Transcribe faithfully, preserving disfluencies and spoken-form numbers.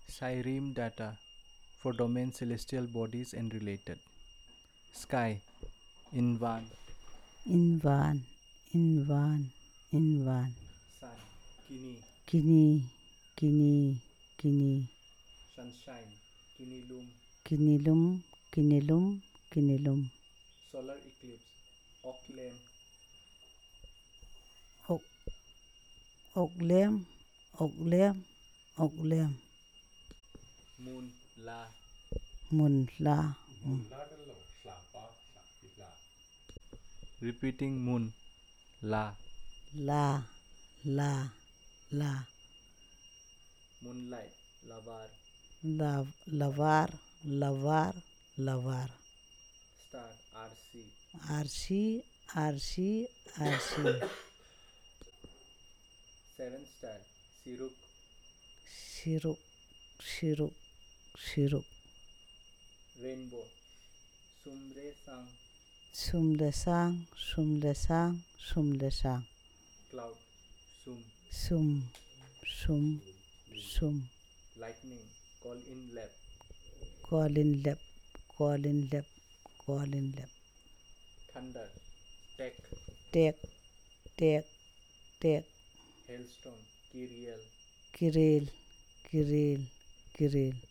Sirim data for domain celestial bodies and related. Sky Invan. Invan, Invan, Invan. Sun Kini. Kini, Kini, Kini. Sunshine Kinilum. Kinilum, Kinilum, Kinilum. Solar eclipse Auckland. Ok, Oklem, Oklem, Oklem. Moon La. Mun La. Repeating moon La. La, La, La. Moonlight Lavar. Lav, Lavar, Lavar, Lavar. Star R C. Arsi, Arsi, Arsi. Seven star Siruk. Shiruk, Shiruk, Shiruk. Rainbow Sumre Sang. Sumlesang, Sumlesang, Sumlesang. Cloud Sum. Sum, Sum, Sum. Lightning Call in Lab. Colin Lep, Colin Lep, Colin Lep. Thunder Tech. Tek, Tek, Tek. Hailstone Kiriel. Kiril, Kiril, Kiril.